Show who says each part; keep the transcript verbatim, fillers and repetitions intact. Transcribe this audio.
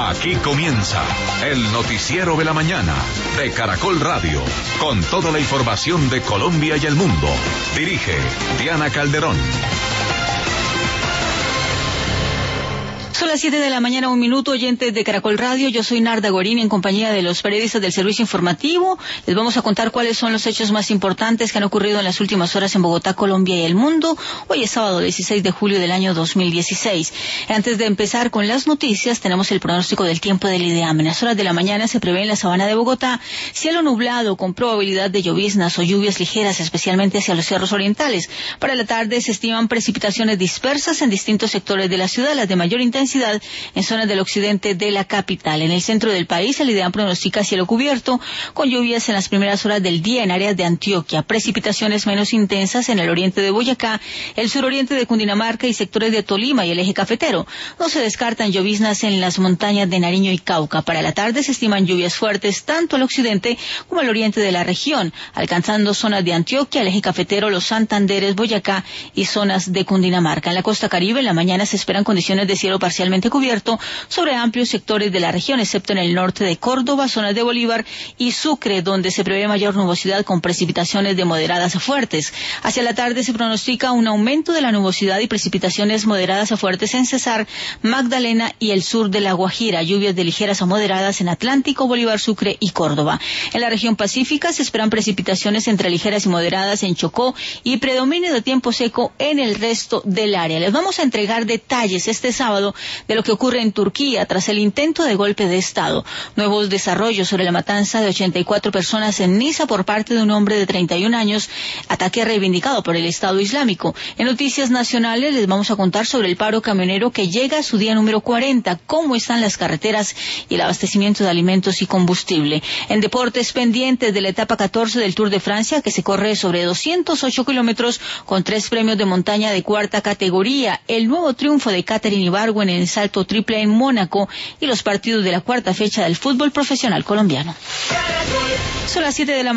Speaker 1: Aquí comienza el noticiero de la mañana de Caracol Radio, con toda la información de Colombia y el mundo. Dirige Diana Calderón.
Speaker 2: Son las siete de la mañana, un minuto, oyentes de Caracol Radio. Yo soy Narda Gorín, en compañía de los periodistas del Servicio Informativo. Les vamos a contar cuáles son los hechos más importantes que han ocurrido en las últimas horas en Bogotá, Colombia y el mundo. Hoy es sábado dieciséis de julio del año dos mil dieciséis. Antes de empezar con las noticias, tenemos el pronóstico del tiempo del IDEAM. En las horas de la mañana se prevé en la sabana de Bogotá cielo nublado con probabilidad de lloviznas o lluvias ligeras, especialmente hacia los cerros orientales. Para la tarde se estiman precipitaciones dispersas en distintos sectores de la ciudad, las de mayor intensidad en zonas del occidente de la capital. En el centro del país, el IDEAM pronostica cielo cubierto, con lluvias en las primeras horas del día en áreas de Antioquia, precipitaciones menos intensas en el oriente de Boyacá, el suroriente de Cundinamarca y sectores de Tolima y el eje cafetero. No se descartan lloviznas en las montañas de Nariño y Cauca. Para la tarde se estiman lluvias fuertes tanto al occidente como al oriente de la región, alcanzando zonas de Antioquia, el eje cafetero, los Santanderes, Boyacá y zonas de Cundinamarca. En la costa caribe, en la mañana se esperan condiciones de cielo parcial cubierto sobre amplios sectores de la región, excepto en el norte de Córdoba, zonas de Bolívar y Sucre, donde se prevé mayor nubosidad con precipitaciones de moderadas a fuertes. Hacia la tarde se pronostica un aumento de la nubosidad y precipitaciones moderadas a fuertes en Cesar, Magdalena y el sur de La Guajira, lluvias de ligeras a moderadas en Atlántico, Bolívar, Sucre y Córdoba. En la región pacífica se esperan precipitaciones entre ligeras y moderadas en Chocó y predominio de tiempo seco en el resto del área. Les vamos a entregar detalles este sábado de lo que ocurre en Turquía tras el intento de golpe de Estado. Nuevos desarrollos sobre la matanza de ochenta y cuatro personas en Niza por parte de un hombre de treinta y un años, ataque reivindicado por el Estado Islámico. En noticias nacionales les vamos a contar sobre el paro camionero que llega a su día número cuarenta, cómo están las carreteras y el abastecimiento de alimentos y combustible. En deportes, pendientes de la etapa catorce del Tour de Francia, que se corre sobre doscientos ocho kilómetros con tres premios de montaña de cuarta categoría, el nuevo triunfo de Katherine Ibargüen en el salto triple en Mónaco y los partidos de la cuarta fecha del fútbol profesional colombiano. Son las siete de la